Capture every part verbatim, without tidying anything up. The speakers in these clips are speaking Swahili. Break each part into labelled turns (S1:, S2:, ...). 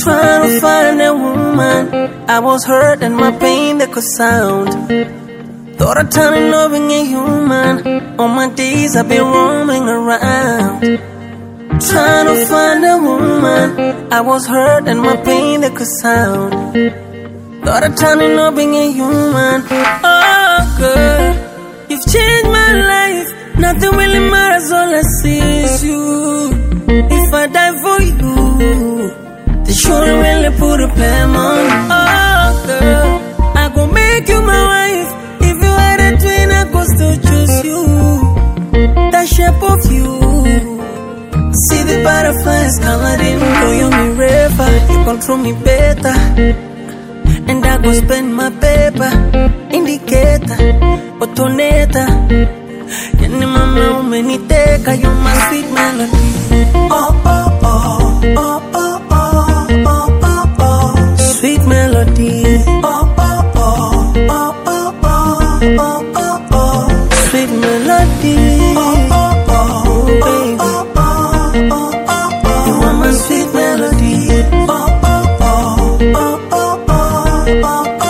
S1: Trying to find a woman. I was hurt and my pain they could sound. Thought of turning up being a human. All my days I've been roaming around. Trying to find a woman. I was hurt and my pain they could sound. Thought of turning up being a human. Oh girl, you've changed my life. Nothing really matters, all I see is you. If I die for you, they shouldn't really put a plan on. Oh girl, I gon' make you my wife. If you had a twin, I could still choose you. That shape of you, see the butterflies colored in. Go you me river, you control me better. And I go spend my paper, indicator, otoneta. Yani mama umeniteka, you're my sweet melody. Oh oh oh, oh oh oh, oh oh oh, sweet melody. Oh oh oh, oh oh oh, oh oh oh, sweet melody. Oh oh oh, baby. Oh oh oh, you are my sweet melody. Oh oh oh, oh oh oh, oh oh oh.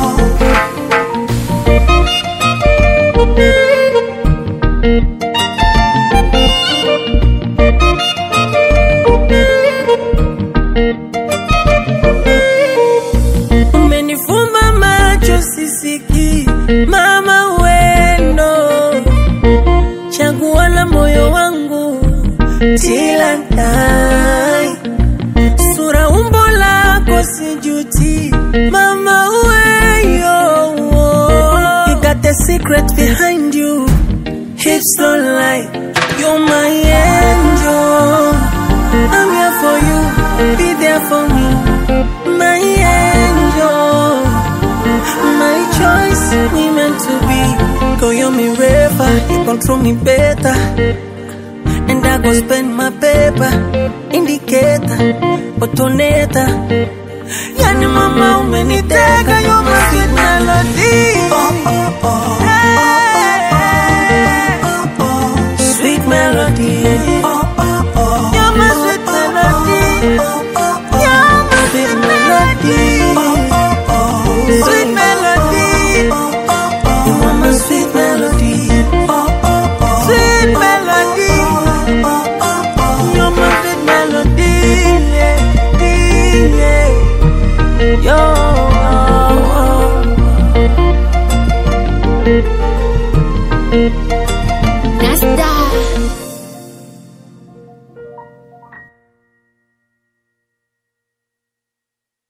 S1: Umenifumba macho sisiki, mama wendo, chagua la moyo wangu till I die. Sura umbo lako sijuti, mama weyo. You got the secret behind you, hips don't lie. You're my angel. I'm here for you, be there for me. My angel, my choice, we meant to be. Go you me river, you control me better. And I go spend my paper, indicator, otoneta. Yani mama umeniteka, you're my sweet melody. Oh oh oh, hey. Oh oh oh, sweet melody. Oh oh oh, you're my sweet melody. Oh oh oh, you're my sweet melody. Oh oh oh, sweet melody. Oh oh oh, you are my sweet melody. Oh oh oh, sweet melody. Oh oh oh, you're my sweet melody. Yeah, yeah. Yo. Oh, oh.